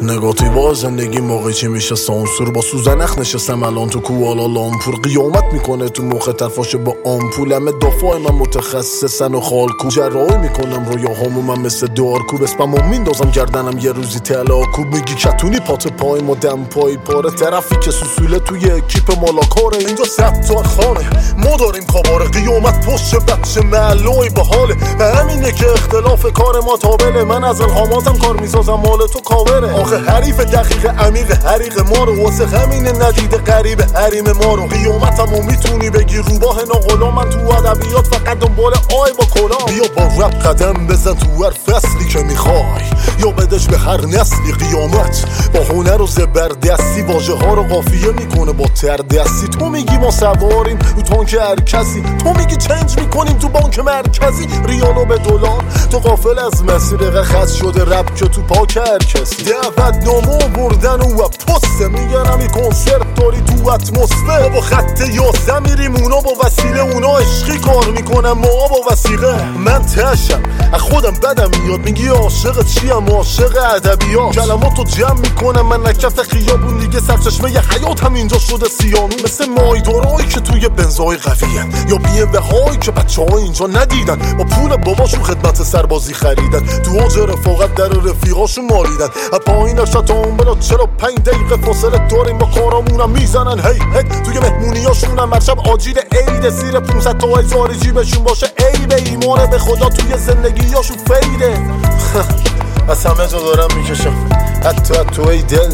نگاتیوا زندگی موقعی چی میشه سانسور با سوزنخ نشستم الان تو کوالالامپور قیامت میکنه تو مخ طرفاشه با آمپول همه دفاع من متخصصن و خالکو جراحی میکنم رویاهامو من مثل دارکوب اسپمو میندازم گردنم یه روزی تلاکوب میگی کتونی پات پای ما دم پای پاره طرفی که سوسوله توی اکیپ مالاکاره اینجا ستار خانه ما داریم کاباره قیامت پشت بچه معلوی باحاله و همینه که اختلاف کار ما تابله من از الهاماتم کار میسازم مال تو کاوره آخه حریف دقیق عمیق حریق ما رو واسه همینه ندیده قریب حریم ما رو قیامتمو میتونی بگی روباه ناغلا من تو ادبیات فقط دنبال آی با کلا بیا با رپ قدم بزن تو هر فصلی که میخوای یا بدش به هر نسلی قیامت با هنر و زبردستی واژه ها رو قافیه میکنه با تردستی تو میگی ما سواریم رو تانک هر کسی تو میگی چنج میکنیم تو بانک مرکزی ریالو به دلار تو غافل از مسیر خط شده رپ که تو پاک هر کسی دعوت نامو بردن و پسته میگرم این کنسرت داری تو اتمسفر با خط یاسه میریم اونا با وسیله اونا عشقی کار میکنم ما با وسیقه من تشم از خودم بدم میاد میگی عاشق چیم عاشق ادبیات کلماتو جمع میکنم من نکف خیابون دیگه سرچشمه ی حیات هم اینجا شده سیانون مثل مایدارایی که توی بنزای قویه یا BMW هایی که بچه ها اینجا ندیدن با پول باباشون خدمت سربازی خریدن تو اوج رفاقت در رفیقاشون ماریدن پایین شتام بلا 45 دقیقه فاصله داریم با کارامونم میزنن هی توی مهمونیاشون هم مرشب آجیل عید زیر 500 تا هزار جیبشون باشه ای به ایمان به خدا توی زندگیاشون فیده از همه جا دارم میکشم حتی تو ای دل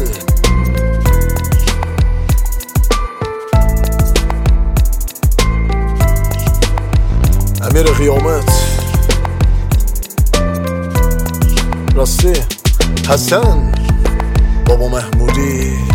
امیر قیامت راستی حسن بابا محمودی